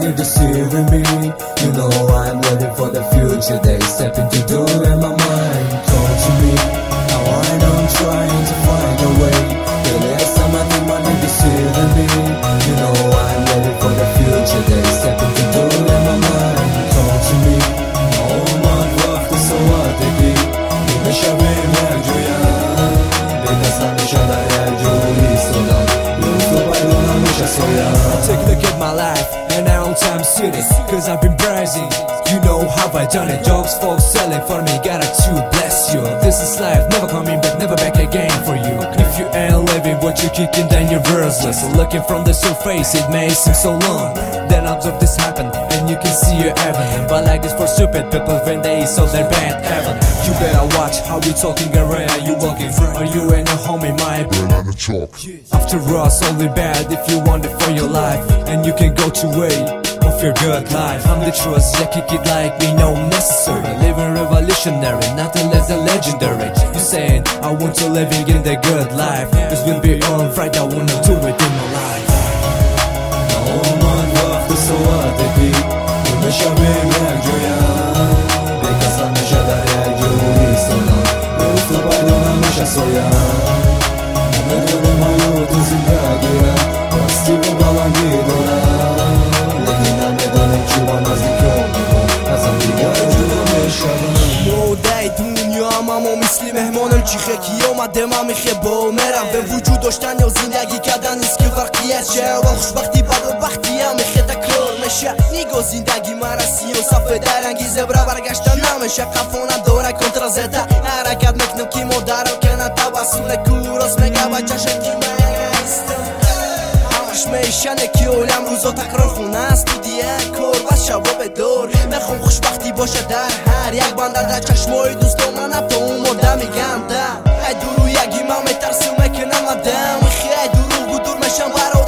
need deceiving me. You know I'm ready for the future. They step into the door and my mind talk to me. Now I know I'm trying to find a way. The last time I think my need deceiving me. You know I'm ready for the future. They step into the door and my mind talk to me. Olmak vakti saateki. Meşabim her joyan. Because I'm meşada her joyi solan. Yoksa bayrolan meşa soyan. Take a look at my life and now I'm serious, cause I've been rising. You know how I done it. Jobs folks selling for me, gotta to bless you. This is life, never coming back, never back again for you. If you ain't living what you kicking, then you're worthless. Looking from the surface, it may seem so long. Then observe this happen, and you can see your heaven. But like this for stupid people when they saw their bad heaven. You better watch how you talking and where are you walking. Are you in a home in my brain on the chalk? After us, only bad if you want it for your life. And you can go to way of your good life. I'm the truest, yeah, kick it like me, no necessary. Living revolutionary, nothing less than legendary. You saying I want to live in the good life. This will be alright, I wanna do it in my life. Olmak vakti saateki. Meşabim her joyan. Because I'm meşada her joyi solan. Yoksa bayrolan meşa soyan. Medyum hayatı zindagiya. Rastimi balan gidora. Legina medanek çuva nazikomivo. Azam digar juda meşaban. مودعی دنیا اما مثل مهمانم چیخه کی اومده من میخه با مرم به وجود داشتن یا زندگی کردن نیست که فرقیت شه و خوشبختی بد و بختی هم میخه تکرار میشه نیگو زندگی مرسی و صفه درنگیزه برا برگشتن نمیشه قفونم دوره کنترا زده حرکت میکنم که مادرم کنن توسل کوراس میگه بچه شکی میستم همش میشنه که اولم روزا تکرار خونه است تو دیه کور و شبا به دور نخوام خوشبختی باشه در هر یک بندر در چشمای دوستان من تو اون ماده میگم در ای دورو یکی من میترسیم میکنم آدم خیلی دورو دور میشم برای